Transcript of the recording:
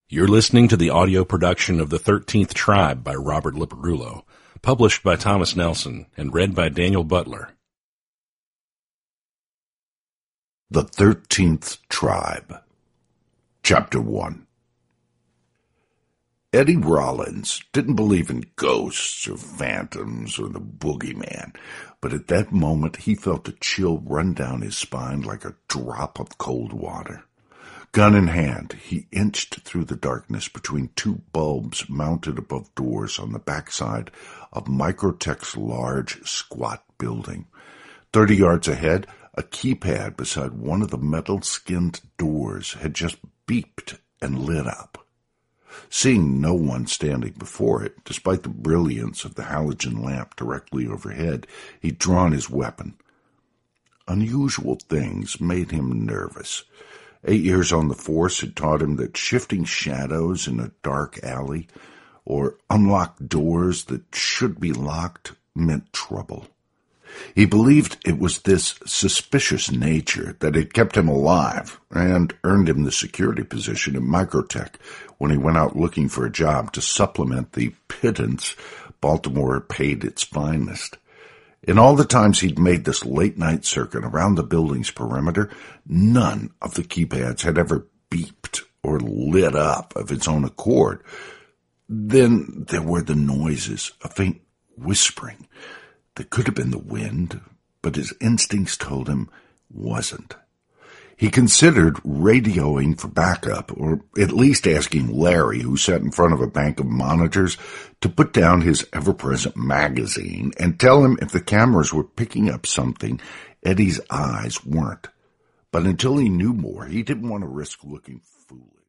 You're listening to the audio production of The 13th Tribe by Robert Liparullo, published by Thomas Nelson and read by Daniel Butler. The 13th Tribe, Chapter 1. Eddie Rollins didn't believe in ghosts or phantoms or the boogeyman, but at that moment he felt a chill run down his spine like a drop of cold water. Gun in hand, he inched through the darkness between two bulbs mounted above doors on the backside of Microtech's large, squat building. 30 yards ahead, a keypad beside one of the metal-skinned doors had just beeped and lit up. Seeing no one standing before it, despite the brilliance of the halogen lamp directly overhead, he'd drawn his weapon. Unusual things made him nervous. 8 years on the force had taught him that shifting shadows in a dark alley or unlocked doors that should be locked meant trouble. He believed it was this suspicious nature that had kept him alive and earned him the security position in Microtech when he went out looking for a job to supplement the pittance Baltimore paid its finest. In all the times he'd made this late-night circuit around the building's perimeter, none of the keypads had ever beeped or lit up of its own accord. Then there were the noises, a faint whispering. That could have been the wind, but his instincts told him wasn't. He considered radioing for backup, or at least asking Larry, who sat in front of a bank of monitors, to put down his ever-present magazine and tell him if the cameras were picking up something Eddie's eyes weren't. But until he knew more, he didn't want to risk looking foolish.